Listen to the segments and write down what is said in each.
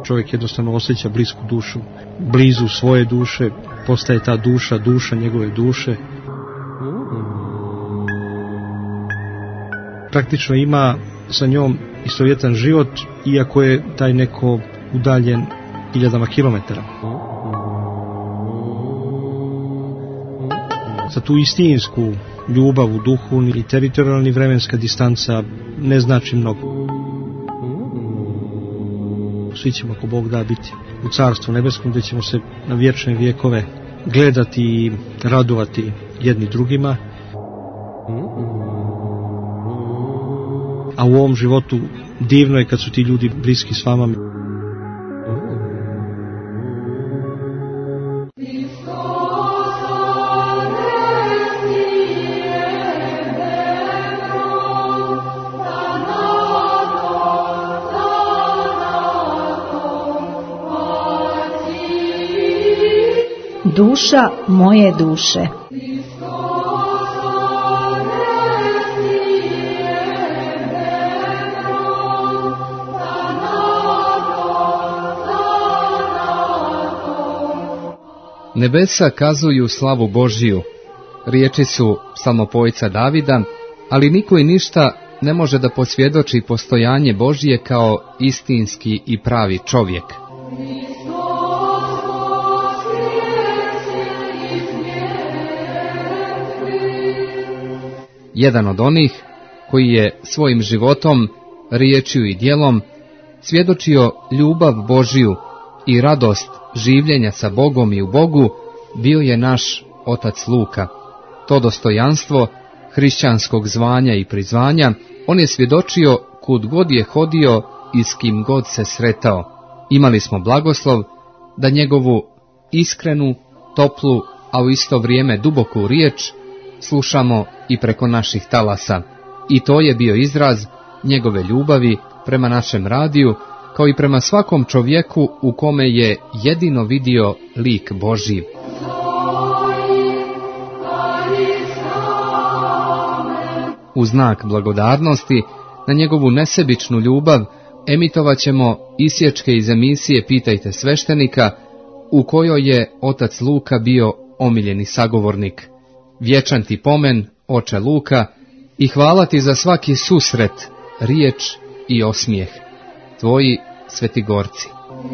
čovjek jednostavno osjeća blisku dušu, blizu svoje duše, postaje ta duša njegove duše. Praktično ima sa njom istovjetan život, iako je taj neko udaljen hiljadama kilometara. Za tu istinsku ljubav u duhu i teritorijalni vremenska distanca ne znači mnogo. Svi ćemo, ako Bog da, biti u Carstvu nebeskom, gdje ćemo se na vječne vjekove gledati i radovati jedni drugima. A u ovom životu divno je kad su ti ljudi bliski s vama. Duša moje duše. Nebesa kazuju slavu Božiju, riječi su psalmopojca Davida, ali niko i ništa ne može da posvjedoči postojanje Božije kao istinski i pravi čovjek. Jedan od onih koji je svojim životom, riječju i djelom svjedočio ljubav Božiju i radost življenja sa Bogom i u Bogu, bio je naš otac Luka. To dostojanstvo hrišćanskog zvanja i prizvanja on je svjedočio kud god je hodio i s kim god se sretao. Imali smo blagoslov da njegovu iskrenu, toplu, a u isto vrijeme duboku riječ slušamo i preko naših talasa. I to je bio izraz njegove ljubavi prema našem radiju, kao i prema svakom čovjeku u kome je jedino vidio lik Božji. U znak blagodarnosti na njegovu nesebičnu ljubav emitovat ćemo isječke iz emisije Pitajte sveštenika, u kojoj je otac Luka bio omiljeni sagovornik. Vječan ti pomen, oče Luka, i hvala ti za svaki susret, riječ i osmijeh. Tvoji Svetigorci.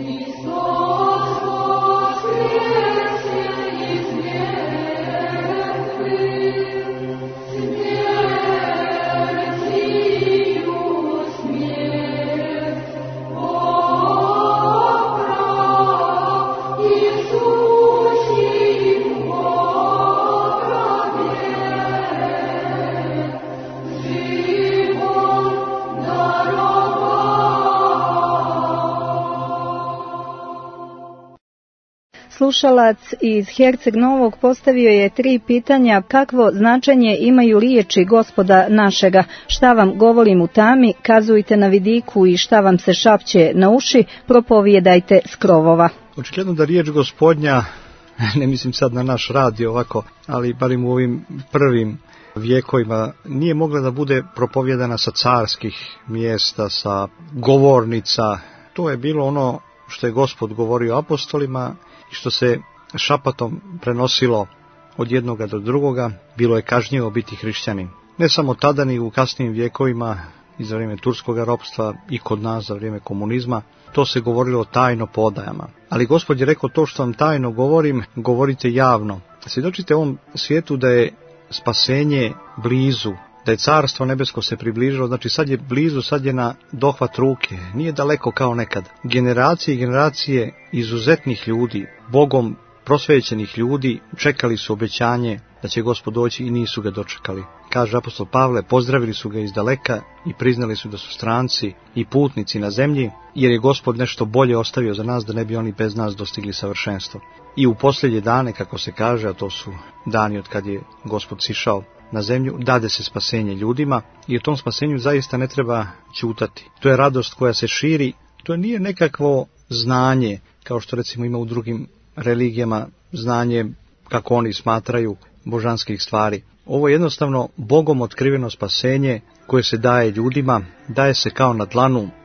Slušalac iz Herceg Novog postavio je 3 pitanja. Kakvo značenje imaju riječi Gospoda našega? Šta vam govorim u tami, kazujte na vidiku, i šta vam se šapće na uši, propovijedajte s krovova. Očigledno da riječ Gospodnja, ne mislim sad na naš radio ovako, ali barim u ovim prvim vijekovima, nije mogla da bude propovjedana sa carskih mjesta, sa govornica. To je bilo ono što je Gospod govorio apostolima i što se šapatom prenosilo od jednoga do drugoga. Bilo je kažnjivo biti hrišćanin. Ne samo tada, ni u kasnijim vijekovima, i za vrijeme turskog ropstva, i kod nas za vrijeme komunizma, to se govorilo tajno po odajama. Ali Gospod je rekao, to što vam tajno govorim, govorite javno. Svjedočite ovom svijetu da je spasenje blizu, da je carstvo nebesko se približilo, znači sad je blizu, sad je na dohvat ruke, nije daleko kao nekad. Generacije i generacije izuzetnih ljudi, Bogom prosvećenih ljudi, čekali su obećanje da će Gospod doći i nisu ga dočekali. Kaže apostol Pavle, pozdravili su ga iz daleka i priznali su da su stranci i putnici na zemlji, jer je Gospod nešto bolje ostavio za nas, da ne bi oni bez nas dostigli savršenstvo. I u posljednje dane, kako se kaže, a to su dani od kad je Gospod sišao na zemlju, dade se spasenje ljudima i u tom spasenju zaista ne treba ćutati. To je radost koja se širi, to nije nekakvo znanje, kao što recimo ima u drugim religijama, znanje kako oni smatraju božanskih stvari. Ovo je jednostavno Bogom otkriveno spasenje koje se daje ljudima, daje se kao na dlanu,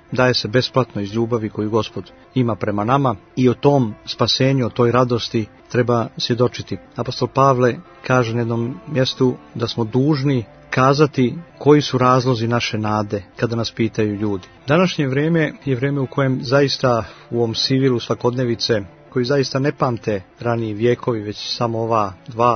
daje se besplatno iz ljubavi koju Gospod ima prema nama i o tom spasenju, o toj radosti treba svjedočiti. Apostol Pavle kaže na jednom mjestu da smo dužni kazati koji su razlozi naše nade kada nas pitaju ljudi. Današnje vrijeme je vrijeme u kojem zaista u ovom sivilu svakodnevice, koji zaista ne pamte raniji vijekovi, već samo ova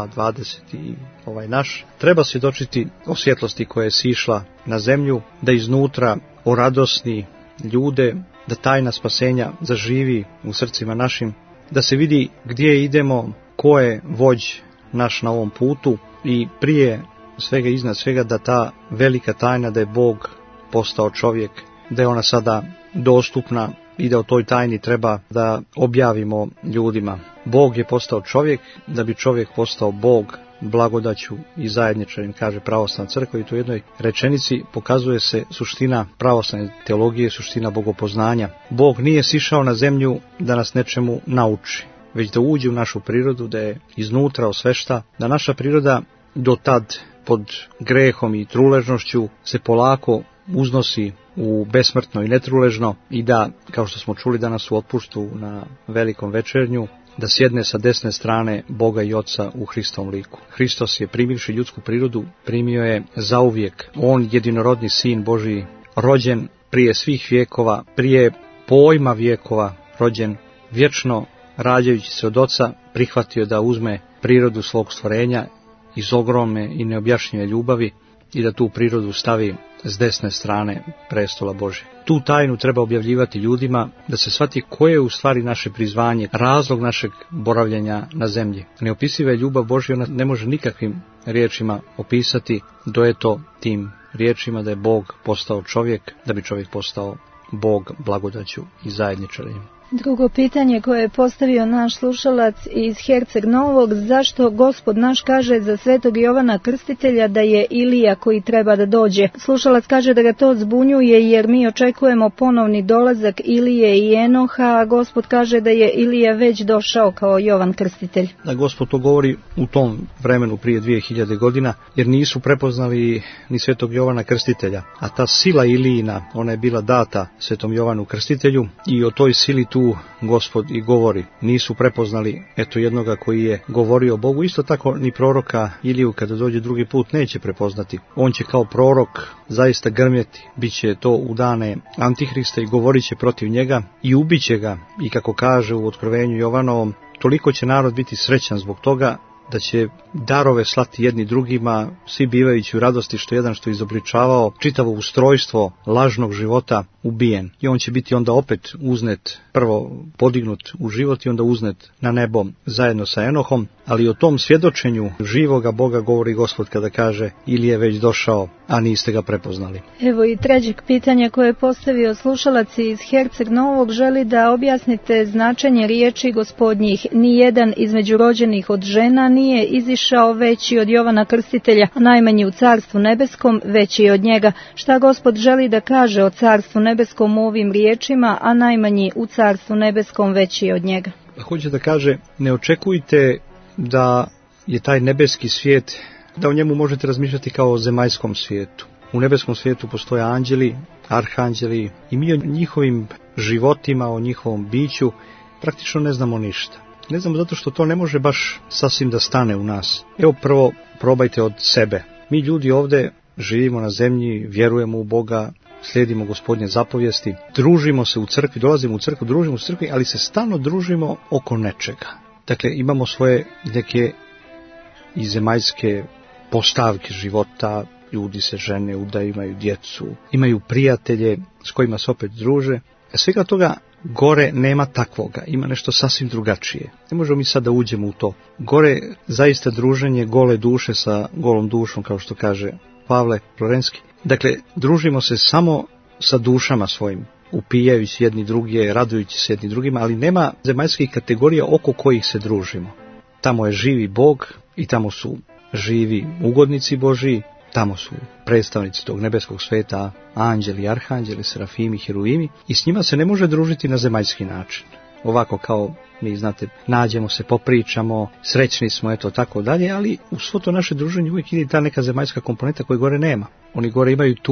20 i ovaj naš, treba svjedočiti o svjetlosti koja je sišla na zemlju, da iznutra oradosni ljude, da tajna spasenja zaživi u srcima našim, da se vidi gdje idemo, ko je vođ naš na ovom putu i prije svega, iznad svega, da ta velika tajna da je Bog postao čovjek, da je ona sada dostupna i da o toj tajni treba da objavimo ljudima. Bog je postao čovjek da bi čovjek postao Bog blagodaću i zajedničarim, kaže pravoslavna crkva, i to u jednoj rečenici pokazuje se suština pravoslavne teologije, suština bogopoznanja. Bog nije sišao na zemlju da nas nečemu nauči, već da uđe u našu prirodu, da je iznutra osvešta, da naša priroda do tad pod grehom i truležnošću se polako uznosi u besmrtno i netruležno i da, kao što smo čuli danas u otpuštu na velikom večernju, da sjedne sa desne strane Boga i Oca u Hristovom liku. Hristos je primivši ljudsku prirodu, primio je zauvijek. On, jedinorodni Sin Božiji, rođen prije svih vijekova, prije pojma vijekova, rođen vječno rađajući se od Oca, prihvatio da uzme prirodu svog stvorenja iz ogromne i neobjašnjive ljubavi i da tu prirodu stavi s desne strane prestola Božje. Tu tajnu treba objavljivati ljudima, da se shvati koje je u stvari naše prizvanje, razlog našeg boravljenja na zemlji. Neopisiva je ljubav Božja, ona ne može nikakvim riječima opisati, do eto tim riječima da je Bog postao čovjek, da bi čovjek postao Bog blagodaću i zajedničarenjem. Drugo pitanje koje je postavio naš slušalac iz Herceg Novog, zašto Gospod naš kaže za svetog Jovana Krstitelja da je Ilija koji treba da dođe? Slušalac kaže da ga to zbunjuje jer mi očekujemo ponovni dolazak Ilije i Enoha, a Gospod kaže da je Ilija već došao kao Jovan Krstitelj. Da, Gospod to govori u tom vremenu prije 2000 godina, jer nisu prepoznali ni svetog Jovana Krstitelja, a ta sila Ilijina, ona je bila data svetom Jovanu Krstitelju i o toj sili tu Gospod i govori. Nisu prepoznali eto jednoga koji je govorio Bogu. Isto tako ni proroka Iliju kada dođe drugi put neće prepoznati. On će kao prorok zaista grmjeti. Biće to u dane Antihrista i govorit će protiv njega i ubiće ga. I kako kaže u Otkrovenju Jovanovom, toliko će narod biti srećan zbog toga da će darove slati jedni drugima, svi bivajući u radosti što jedan što je izobličavao čitavo ustrojstvo lažnog života ubijen. I on će biti onda opet uznet, prvo podignut u život i onda uznet na nebo zajedno sa Enohom, ali o tom svjedočenju živoga Boga govori Gospod kada kaže Ilija je već došao, a niste ga prepoznali. Evo i trećeg pitanja koje je postavio slušalac iz Herceg Novog, želi da objasnite značenje riječi Gospodnjih: nijedan između rođenih od žena nije izišao veći od Jovana Krstitelja, a najmanji u Carstvu nebeskom veći od njega. Šta Gospod želi da kaže o Carstvu nebeskom u ovim riječima, a najmanji u Carstvu nebeskom veći od njega? Hoće da kaže, ne očekujte da je taj nebeski svijet, da o njemu možete razmišljati kao o zemaljskom svijetu. U nebeskom svijetu postoje anđeli, arhanđeli i mi o njihovim životima, o njihovom biću praktično ne znamo ništa. Ne znamo zato što to ne može baš sasvim da stane u nas. Evo prvo probajte od sebe. Mi ljudi ovdje živimo na zemlji, vjerujemo u Boga, slijedimo Gospodnje zapovijesti, družimo se u crkvi, dolazimo u crkvu, družimo se u crkvi, ali se stalno družimo oko nečega. Dakle, imamo svoje neke i zemaljske postavke života, ljudi se žene, udaju, imaju djecu, imaju prijatelje s kojima se opet druže. A svega toga gore nema takvoga, ima nešto sasvim drugačije. Ne možemo mi sad da uđemo u to. Gore zaista druženje gole duše sa golom dušom, kao što kaže Pavle Florenski. Dakle, družimo se samo sa dušama svojim, upijajući jedni druge, radujući se jedni drugima, ali nema zemaljskih kategorija oko kojih se družimo. Tamo je živi Bog i tamo su živi ugodnici Božiji, tamo su predstavnici tog nebeskog sveta, anđeli, arhanđeli, serafimi, heruimi, i s njima se ne može družiti na zemaljski način. Ovako kao mi, znate, nađemo se, popričamo, srećni smo, eto, tako dalje, ali u svo to naše druženje uvijek ide ta neka zemaljska komponenta koje gore nema. Oni gore imaju tu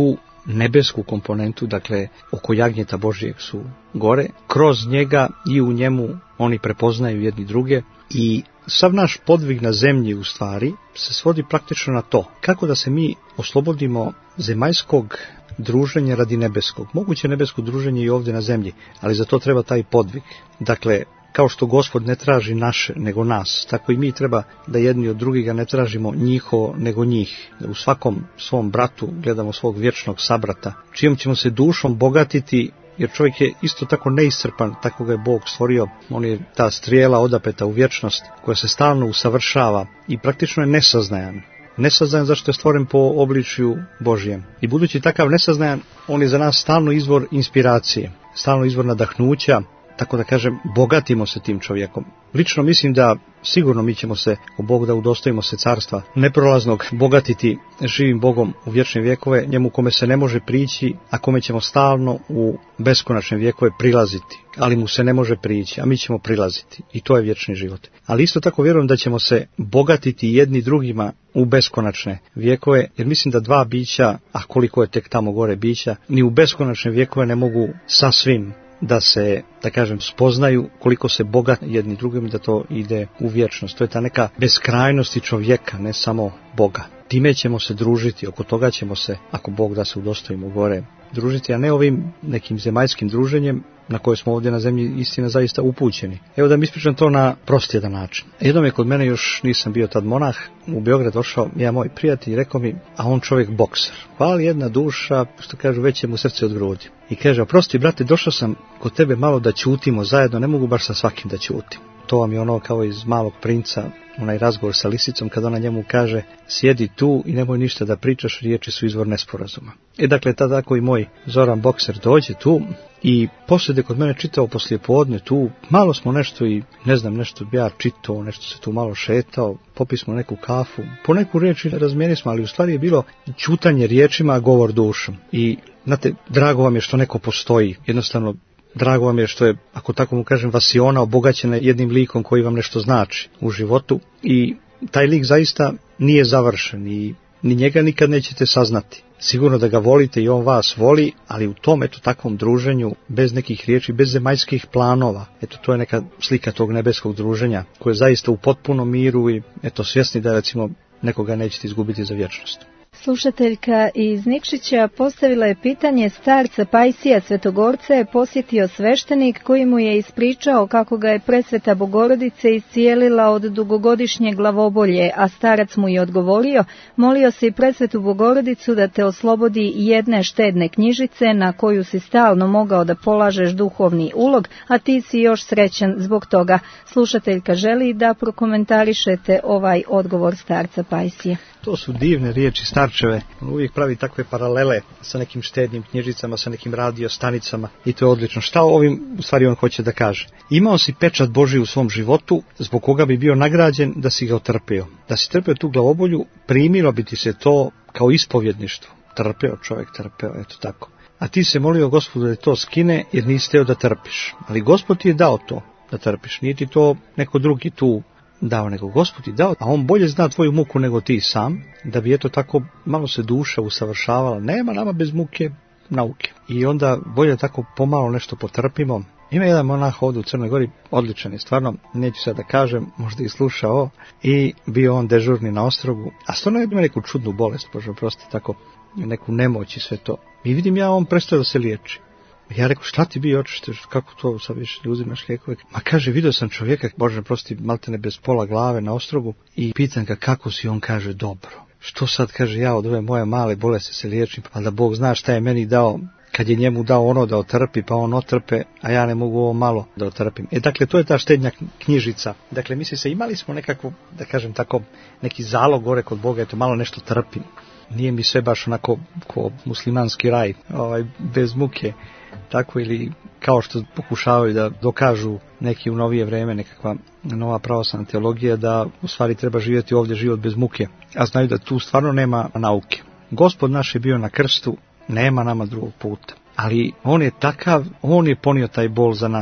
nebesku komponentu, dakle oko jagnjeta Božijeg su gore, kroz njega i u njemu oni prepoznaju jedni druge i sav naš podvig na zemlji u stvari se svodi praktično na to kako da se mi oslobodimo zemaljskog druženja radi nebeskog. Moguće nebesko druženje i ovdje na zemlji, ali za to treba taj podvig. Dakle, kao što Gospod ne traži naše nego nas, tako i mi treba da jedni od drugiga ne tražimo njihovo nego njih. Da u svakom svom bratu gledamo svog vječnog sabrata, čijom ćemo se dušom bogatiti, jer čovjek je isto tako neiscrpan, tako ga je Bog stvorio. On je ta strijela odapeta u vječnost koja se stalno usavršava i praktično je nesaznajan. Nesaznajan zašto je stvoren po obličju Božijem. I budući takav nesaznajan, on je za nas stalno izvor inspiracije, stalno izvor nadahnuća, tako da kažem, bogatimo se tim čovjekom. Lično mislim da sigurno mi ćemo se, o Bog da udostojimo se carstva neprolaznog, bogatiti živim Bogom u vječne vjekove, njemu kome se ne može prići, a kome ćemo stalno u beskonačne vjekove prilaziti. Ali mu se ne može prići, a mi ćemo prilaziti. I to je vječni život. Ali isto tako vjerujem da ćemo se bogatiti jedni drugima u beskonačne vjekove, jer mislim da dva bića, a koliko je tek tamo gore bića, ni u beskonačne vjekove ne mogu sasvim da se, da kažem, spoznaju koliko se bogat jedni drugim, da to ide u vječnost. To je ta neka beskrajnost i čovjeka, ne samo Boga. Time ćemo se družiti, oko toga ćemo se, ako Bog da se udostojimo gore, družiti, a ne ovim nekim zemaljskim druženjem na koje smo ovdje na zemlji istina zaista upućeni. Evo da mi ispričam to na prost jedan način. Jednom je kod mene, još nisam bio tad monah, u Beograd došao jedan moj prijatelj i rekao mi, a on čovjek bokser. Hvali jedna duša, što kažu, veće mu srce od grudi. I kaže, oprosti brate, došao sam kod tebe malo da ćutimo zajedno, ne mogu baš sa svakim da ćutim. To vam je ono kao iz Malog princa, onaj razgovor sa lisicom kad ona njemu kaže, sjedi tu i nemoj ništa da pričaš, riječi su izvor nesporazuma. Dakle, tada tako i moj Zoran bokser dođe tu i poslije kod mene čitao poslijepodne tu, malo smo nešto i ne znam, nešto ja čitao, nešto se tu malo šetao, popismo neku kafu, po neku riječ razmijeni smo, ali u stvari je bilo ćutanje riječima, a govor dušom. I znate, drago vam je što neko postoji, jednostavno drago vam je što je, ako tako mu kažem, vasiona obogaćena jednim likom koji vam nešto znači u životu i taj lik zaista nije završen i ni njega nikad nećete saznati. Sigurno da ga volite i on vas voli, ali u tom, takvom druženju, bez nekih riječi, bez zemaljskih planova, to je neka slika tog nebeskog druženja, koje je zaista u potpunom miru i, svjesni da, recimo, nekoga nećete izgubiti za vječnost. Slušateljka iz Nikšića postavila je pitanje, starca Pajsija Svetogorca je posjetio sveštenik koji mu je ispričao kako ga je presveta Bogorodice iscijelila od dugogodišnje glavobolje, a starac mu je odgovorio, molio si presvetu Bogorodicu da te oslobodi jedne štedne knjižice na koju si stalno mogao da polažeš duhovni ulog, a ti si još srećan zbog toga. Slušateljka želi da prokomentarišete ovaj odgovor starca Pajsija. To su divne riječi starčeve. On uvijek pravi takve paralele sa nekim štednim knjižicama, sa nekim radio stanicama i to je odlično. Šta ovim u stvari on hoće da kaže? Imao si pečat Božji u svom životu, zbog koga bi bio nagrađen da si ga otrpeo. Da si trpeo tu glavobolju, primilo bi ti se to kao ispovjedništvo. Trpeo čovjek, trpeo, tako. A ti se molio Gospodu da to skine jer nisi teo da trpiš. Ali Gospod ti je dao to da trpiš. Nije ti to neko drugi tu dao, nego Gospod ti dao, a on bolje zna tvoju muku nego ti sam, da bi tako malo se duša usavršavala. Nema nama bez muke nauke. I onda bolje tako pomalo nešto potrpimo. Ima jedan monah ovdje u Crnoj Gori, odličan je stvarno, neću sad da kažem, možda i slušao, i bio on dežurni na Ostrogu, a stvarno ima neku čudnu bolest, Bože oprosti, tako, neku nemoć i sve to. I vidim ja, on prestao da se liječi. Ja rekao, šta ti bi očište, kako to sad više uzimaš lijekove? Ma kaže, vidio sam čovjeka, Bože prosti, maltene bez pola glave na Ostrogu i pitam ga kako si, on kaže, dobro. Što sad, kaže, ja od ove moje male bolesti se liječim, ali da Bog zna šta je meni dao, kad je njemu dao ono da otrpi, pa on otrpe, a ja ne mogu ovo malo da otrpim. Dakle, to je ta štednja knjižica. Dakle, misli se, imali smo nekako, da kažem tako, neki zalog gore kod Boga, malo nešto trpim. Nije mi sve baš onako ko muslimanski raj, bez muke. Tako ili kao što pokušavaju da dokažu neki u novije vrijeme, nekakva nova pravoslavna teologija, da u stvari treba živjeti ovdje život bez muke, a znaju da tu stvarno nema nauke. Gospod naš je bio na krstu, nema nama drugog puta, ali on je takav, on je ponio taj bol za nas,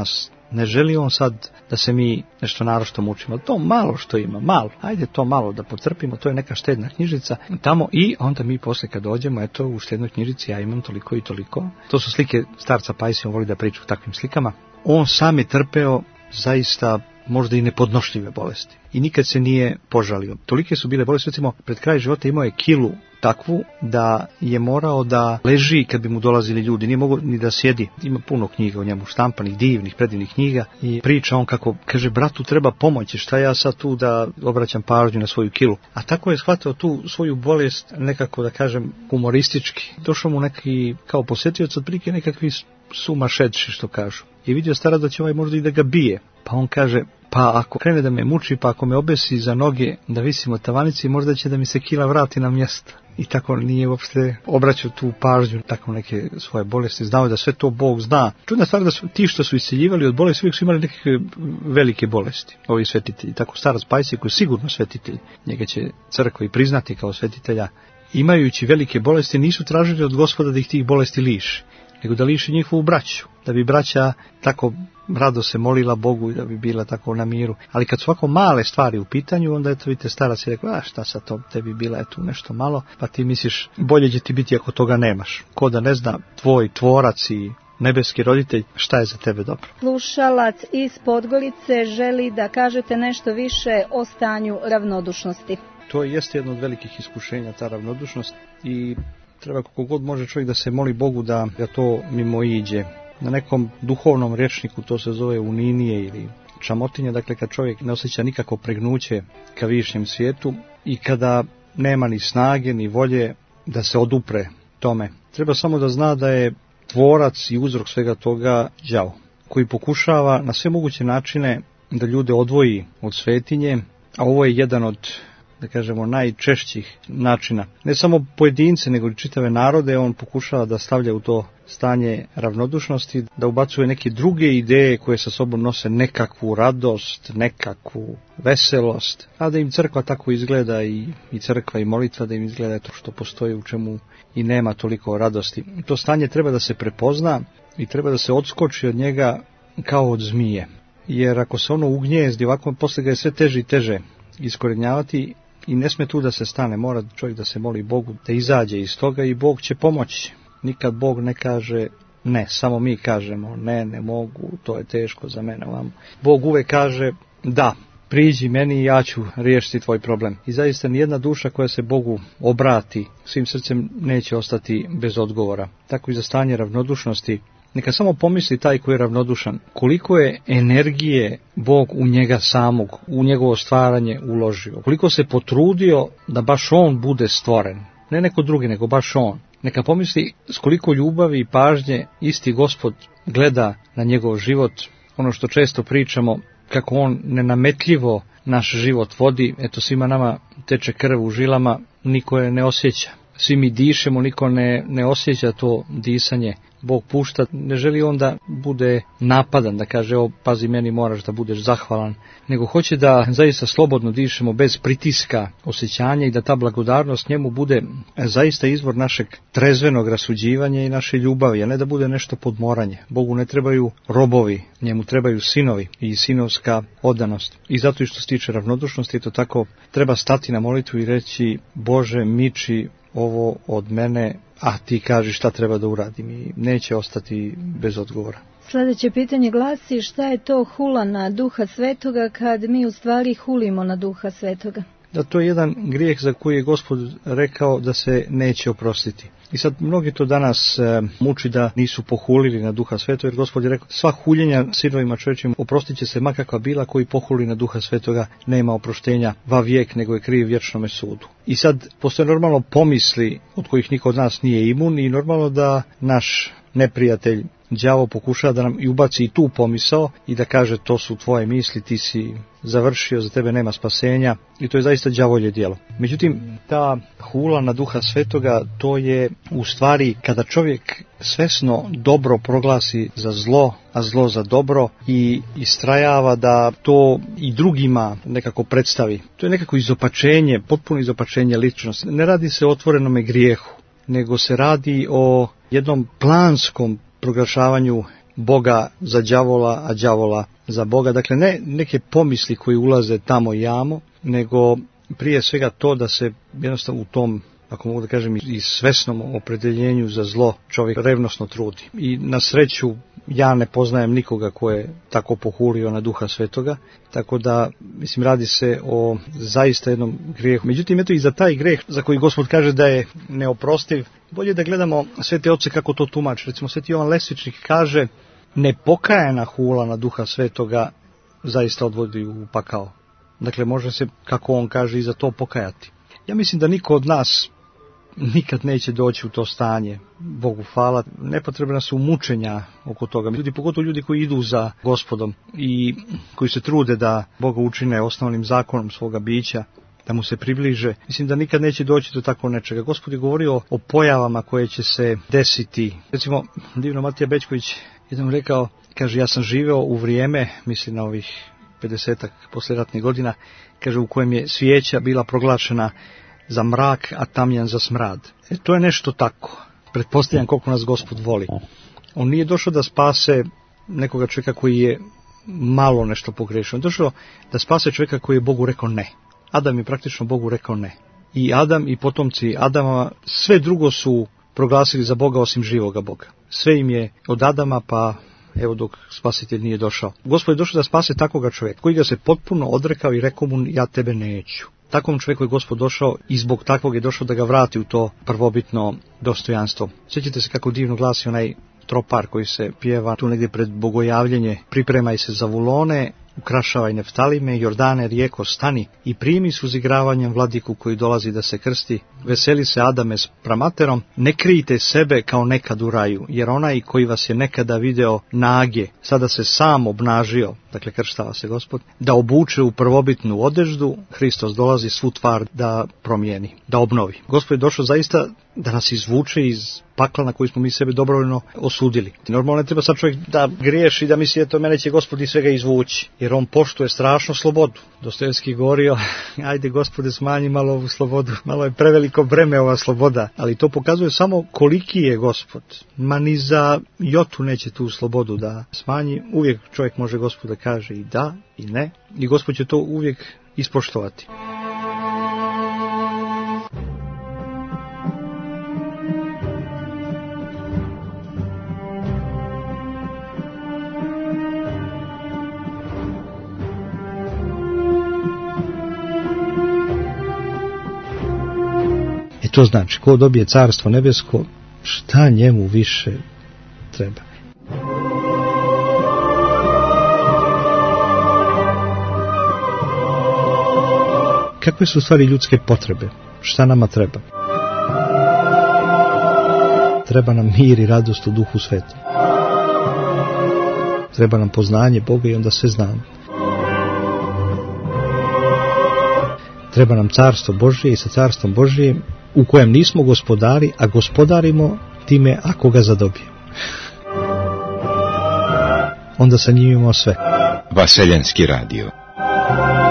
Ne želi on sad da se mi nešto naročito mučimo. To malo što ima, malo. Ajde to malo da potrpimo, to je neka štedna knjižica tamo i onda mi posle kad dođemo, eto u štednoj knjižici ja imam toliko i toliko. To su slike starca Pajsija, on voli da priča o takvim slikama. On sam je trpeo zaista možda i nepodnošljive bolesti. I nikad se nije požalio. Tolike su bile bolesti, recimo pred kraj života imao je kilu takvu da je morao da leži kad bi mu dolazili ljudi, nije mogao ni da sjedi. Ima puno knjiga o njemu, štampanih, divnih, predivnih knjiga i priča on kako, kaže, bratu treba pomoći, šta ja sad tu da obraćam pažnju na svoju kilu. A tako je shvatio tu svoju bolest nekako, da kažem, humoristički. Došao mu neki, kao posjetioc, otprilike nekakvi sumašedši, što kažu. I vidio starac da će ovaj možda i da ga bije. Pa on kaže, pa ako krene da me muči, pa ako me obesi za noge da visim od tavanici, možda će da mi se kila vrati na mjesto. I tako nije uopšte obraćao tu pažnju, tako neke svoje bolesti, znao da sve to Bog zna. Čudna stvar da su ti što su isceljivali od bolesti, uvijek su imali neke velike bolesti, ovi svetitelji. Tako starac Pajsije, koji je sigurno svetitelj, njega će crkva i priznati kao svetitelja, imajući velike bolesti, nisu tražili od Gospoda da ih tih bolesti liši, nego da liši njihovu braću, da bi braća tako rado se molila Bogu i da bi bila tako na miru. Ali kad su ovako male stvari u pitanju, onda eto vidite starac je rekao, a šta sad to tebi bila eto nešto malo, pa ti misliš bolje će ti biti ako toga nemaš. Ko da ne zna tvoj tvorac i nebeski roditelj, šta je za tebe dobro. Slušalac iz Podgorice želi da kažete nešto više o stanju ravnodušnosti. To jeste jedno od velikih iskušenja, ta ravnodušnost, i treba koliko god može čovjek da se moli Bogu da ga to mimoiđe. Na nekom duhovnom rječniku to se zove uninije ili čamotinja, dakle kad čovjek ne osjeća nikako pregnuće ka višnjem svijetu i kada nema ni snage ni volje da se odupre tome. Treba samo da zna da je tvorac i uzrok svega toga đavo, koji pokušava na sve moguće načine da ljude odvoji od svetinje, a ovo je jedan od, da kažemo, najčešćih načina. Ne samo pojedince, nego i čitave narode on pokušava da stavlja u to stanje ravnodušnosti, da ubacuje neke druge ideje koje sa sobom nose nekakvu radost, nekakvu veselost, a da im crkva tako izgleda i crkva i molitva da im izgleda to što postoji u čemu i nema toliko radosti. To stanje treba da se prepozna i treba da se odskoči od njega kao od zmije, jer ako se ono ugnjezdi ovako, posle ga je sve teže i teže iskorenjavati i ne sme tu da se stane, mora čovjek da se moli Bogu da izađe iz toga i Bog će pomoći. Nikad Bog ne kaže ne, samo mi kažemo ne mogu, to je teško za mene. Bog uvek kaže da, priđi meni i ja ću riješiti tvoj problem. I zaista nijedna duša koja se Bogu obrati svim srcem neće ostati bez odgovora. Tako i za stanje ravnodušnosti. Neka samo pomisli taj koji je ravnodušan, koliko je energije Bog u njega samog, u njegovo stvaranje uložio, koliko se potrudio da baš on bude stvoren, ne neko drugi, nego baš on. Neka pomisli s koliko ljubavi i pažnje isti Gospod gleda na njegov život, ono što često pričamo, kako on nenametljivo naš život vodi, eto svima nama teče krv u žilama, niko je ne osjeća. Svi mi dišemo, niko ne osjeća to disanje. Bog pušta, ne želi on da bude napadan, da kaže, pazi meni moraš da budeš zahvalan, nego hoće da zaista slobodno dišemo bez pritiska osjećanja i da ta blagodarnost njemu bude zaista izvor našeg trezvenog rasuđivanja i naše ljubavi, a ne da bude nešto podmoranje. Bogu ne trebaju robovi, njemu trebaju sinovi i sinovska odanost. I zato što se tiče ravnodušnosti, to tako treba stati na molitvu i reći, Bože, miči ovo od mene, a ti kaži šta treba da uradim, i neće ostati bez odgovora. Sljedeće pitanje glasi, šta je to hula na Duha Svetoga kad mi u stvari hulimo na Duha Svetoga? Da, to je jedan grijeh za koji je Gospod rekao da se neće oprostiti. I sad mnogi to danas muči da nisu pohulili na Duha Svetoga, jer Gospod je rekao, sva huljenja sinovima čovječim oprostit će se makakva bila, koji pohuli na Duha Svetoga nema oproštenja va vijek, nego je kriv vječnome sudu. I sad postoje normalno pomisli od kojih niko od nas nije imun i normalno da naš neprijatelj đavo pokušava da nam i ubaci i tu pomisao i da kaže to su tvoje misli, ti si završio, za tebe nema spasenja, i to je zaista đavolje djelo. Međutim, ta hula na Duha Svetoga, to je u stvari kada čovjek svesno dobro proglasi za zlo, a zlo za dobro, i istrajava da to i drugima nekako predstavi. To je nekako izopačenje, potpuno izopačenje ličnosti. Ne radi se o otvorenome grijehu, nego se radi o jednom planskom proglašavanju Boga za đavola, a đavola za Boga. Dakle, ne neke pomisli koji ulaze tamo jamo, nego prije svega to da se jednostavno u tom, ako mogu da kažem, i svesnom opredeljenju za zlo čovjek revnosno trudi. I na sreću ja ne poznajem nikoga ko je tako pohulio na Duha Svetoga, tako da, mislim, radi se o zaista jednom grijehu. Međutim, eto i za taj greh za koji Gospod kaže da je neoprostiv, bolje da gledamo svete oce kako to tumači. Recimo, sveti Jovan Lesvičnik kaže, nepokajana hula na Duha Svetoga zaista odvodi u pakao. Dakle, može se, kako on kaže, i za to pokajati. Ja mislim da niko od nas nikad neće doći u to stanje, Bogu hvala. Nepotrebna su mučenja oko toga. Ljudi, pogotovo ljudi koji idu za Gospodom i koji se trude da Boga učine osnovnim zakonom svoga bića, da mu se približe. Mislim da nikad neće doći do tako nečega. Gospod je govorio o pojavama koje će se desiti. Recimo, divno Matija Bećković jednom rekao, kaže, ja sam živeo u vrijeme, mislim na ovih 50-ak poslijeratnih godina, kaže, u kojem je svijeća bila proglašena za mrak, a tamjan za smrad. To je nešto tako. Pretpostavljam koliko nas Gospod voli. On nije došao da spase nekoga čovjeka koji je malo nešto pogrešio. On je došao da spase čovjeka koji je Bogu rekao ne. Adam je praktično Bogu rekao ne. I Adam i potomci Adama, sve drugo su proglasili za Boga osim živoga Boga. Sve im je od Adama pa evo dok spasitelj nije došao. Gospod je došao da spase takvoga čovjeka, koji ga se potpuno odrekao i rekao mu, ja tebe neću. Takvom čovjeku je Gospod došao i zbog takvog je došao da ga vrati u to prvobitno dostojanstvo. Sjećate se kako divno glasi onaj tropar koji se pjeva tu negdje pred bogojavljenje. Pripremaj se za Vulone, ukrašavaj Neftalime, Jordane, rijeko, stani i primi s uzigravanjem vladiku koji dolazi da se krsti. Veseli se Adame s pramaterom, ne krijte sebe kao nekad u raju, jer onaj koji vas je nekada video nage, sada se sam obnažio, dakle krštava se Gospod, da obuče u prvobitnu odeždu, Hristos dolazi svu tvar da promijeni, da obnovi. Gospod je došao zaista da nas izvuče iz pakla na koji smo mi sebe dobrovoljno osudili. Normalno ne treba sad čovjek da griješi i da misli, eto, mene će Gospod iz svega izvući, jer on poštuje strašno slobodu. Dostojevski govorio, ajde Gospode, smanji malo ovu slobodu, malo je preveliko breme ova sloboda, ali to pokazuje samo koliki je Gospod. Ma ni za jotu neće tu slobodu da smanji, uvijek čovjek može Gospodu da kaže i da i ne, i Gospod će to uvijek ispoštovati. To znači, ko dobije carstvo nebesko, šta njemu više treba? Kakve su u stvari ljudske potrebe? Šta nama treba? Treba nam mir i radost u Duhu Svetom. Treba nam poznanje Boga i onda sve znamo. Treba nam carstvo Božje i sa carstvom Božjim u kojem nismo gospodari, a gospodarimo time ako ga zadobijemo. Onda sa njim imamo sve. Vaseljanski radio.